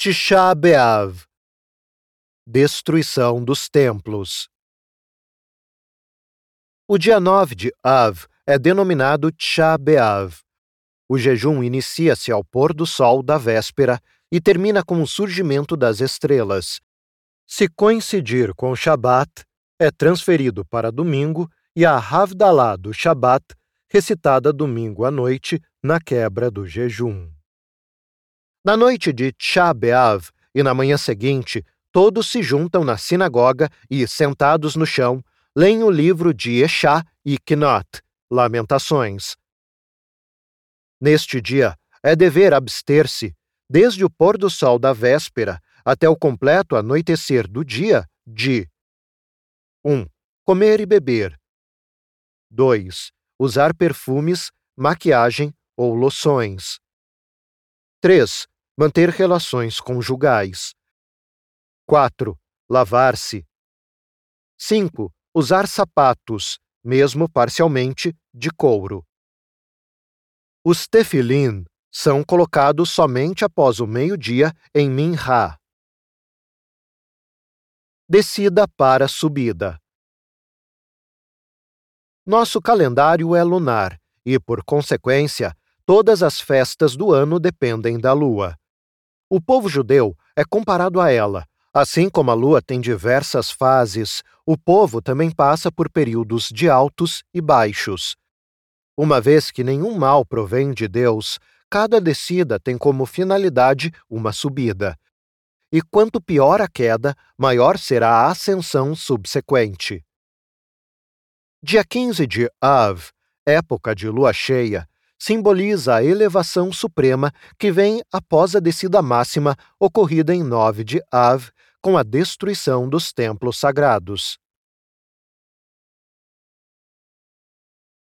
Tisha B'Av, destruição dos templos. O dia 9 de Av é denominado Tisha B'Av. O jejum inicia-se ao pôr do sol da véspera e termina com o surgimento das estrelas. Se coincidir com Shabat, é transferido para domingo e a Havdalah do Shabat, recitada domingo à noite, na quebra do jejum. Na noite de Tisha B'Av e na manhã seguinte, todos se juntam na sinagoga e, sentados no chão, leem o livro de Eshá e Knot, Lamentações. Neste dia, é dever abster-se, desde o pôr do sol da véspera até o completo anoitecer do dia, de 1. Comer e beber. 2. Usar perfumes, maquiagem ou loções. 3. Manter relações conjugais. 4. Lavar-se. 5. Usar sapatos, mesmo parcialmente, de couro. Os tefilim são colocados somente após o meio-dia em Minhá. Descida para subida. Nosso calendário é lunar e, por consequência, todas as festas do ano dependem da lua. O povo judeu é comparado a ela. Assim como a lua tem diversas fases, o povo também passa por períodos de altos e baixos. Uma vez que nenhum mal provém de Deus, cada descida tem como finalidade uma subida. E quanto pior a queda, maior será a ascensão subsequente. Dia 15 de Av, época de lua cheia, simboliza a elevação suprema que vem após a descida máxima ocorrida em 9 de Av, com a destruição dos templos sagrados.